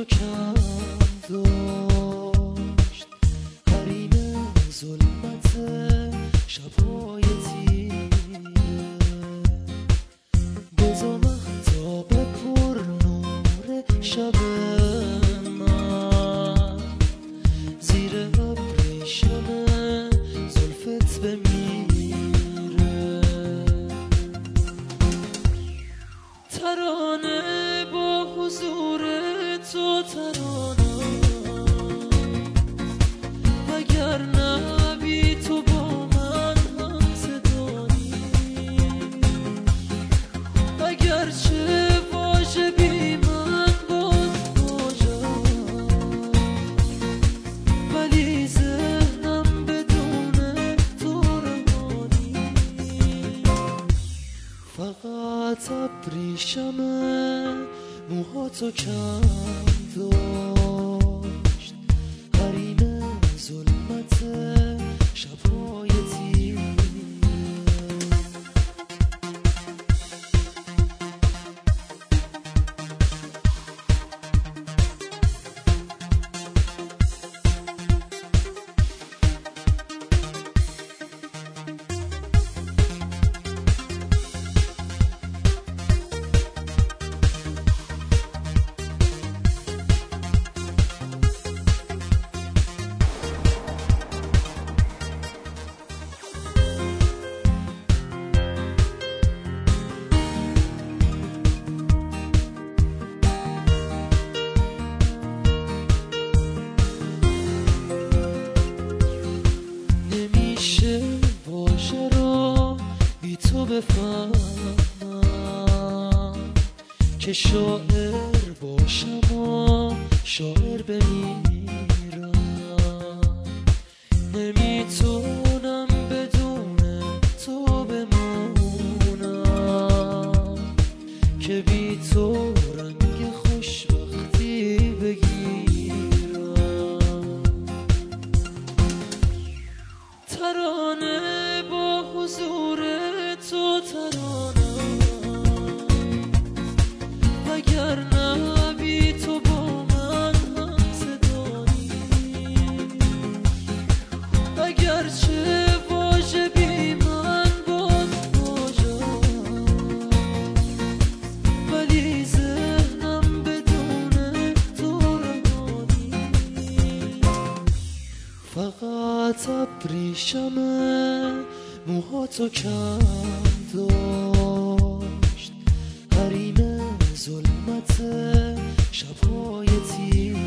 موهاتو کم داشت حریم ظلمت شبهای تیره بزا مهتاب پر نور شب من زیر ابریشم زلفت بمیره ترانه با حضور تو ترانه اگر نبی تو با من هم صدایی اگر چه واژه بی من باز واژه‌ام ولی ذهنم بدون تو روانی فقط ابریشم موهاتو کم داشت حریم ظلمت شبهای تیره واژه را بی تو بفهمم که شاعر باشم و شاعر بمیرم نمیتونم بدون تو بمونم که بی تو رنگ خوشبختی بگیرم ترانه با حضور تو ترانه اگر نبی تو با من هم صدایی اگر چه واژه بی من باز واژه‌ام ولی ذهنم بدون تو روانی فقط ابریشم موهاتو کم داشت حریم ظلمت شبهای تیره